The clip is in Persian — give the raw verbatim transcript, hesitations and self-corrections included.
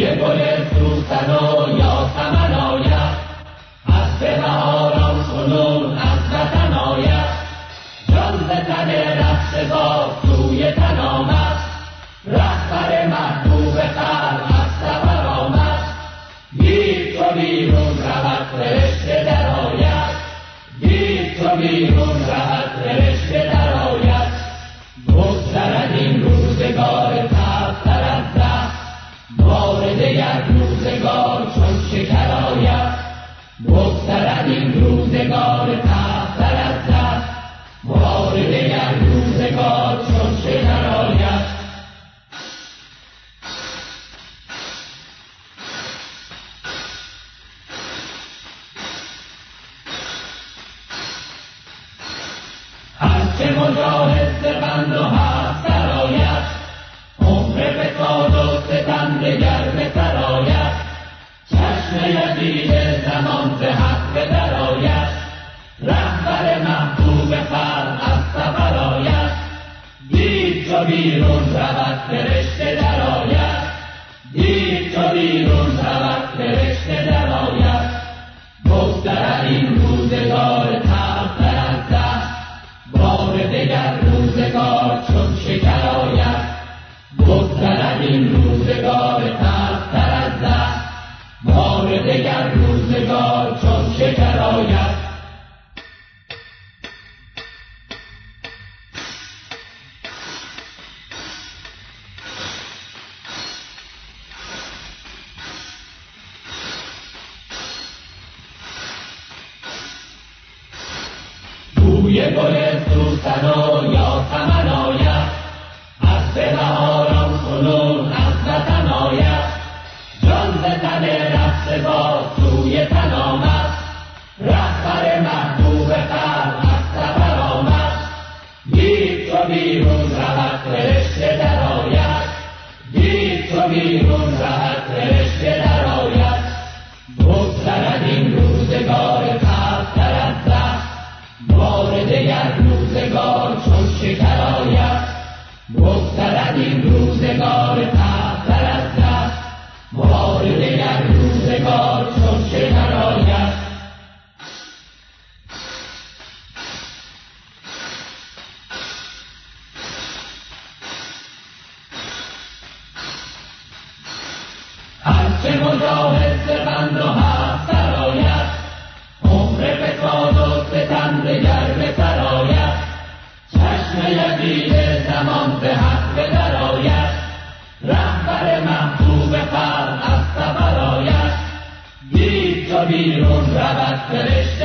بوی گل سوسن و یاسمن آید، از بهاران کنون از وطن آید. جان ز تن رفتگار سوی تن آمد، رهبر محبوب خلق از سفر آمد. دید چو بیرون رود فرشته در آید، دید چو بیرون رود فرشته در آید. بگذرد این روزگار تلختر از زهر، بار دگر روزگار چون شکر آید. بگذرد این روزگار تلختر از زهر، بار دگر روزگار چون شکر آید. هرچه مجاهد ز بند و حبس درآید، عمر فساد و ستم دگر به سر آید. چشم یزید زمان ز حق درآید، رهبر محبوب خلق از سفر آید. دید چو بیرون رود فرشته در آید، دید چو بیرون رود فرشته در آید. بگذرد این روزگار تلختر از زهر، بار دگر روزگار چون شکر آید. بگذرد این روزگار تلختر از زهر، بار دگر روزگار چون شکر آید. بوی گل سوسن و یاسمن آید، از بهاران کنون از وطن آید. جان ز تن رفتگار سوی تن آمد، رهبر محبوب خلق از سفر آمد. دید چو بیرون رود فرشته در آید، دید چو بیرون رود فرشته در آید. بگذرد این روزگار تلختر از زهر، بار دگر روزگار چون شکر آید. بگذرد این روزگار تلختر از زهر، بار دگر روزگار چون شکر آید. هرچه مجاهد ز بند و حبس درآید، عمر فساد و ستم دگر به سر آید. چشم یزید زمان ز حق درآید، رهبر محبوب خلق از سفر آید. دید چو بیرون رود فرشته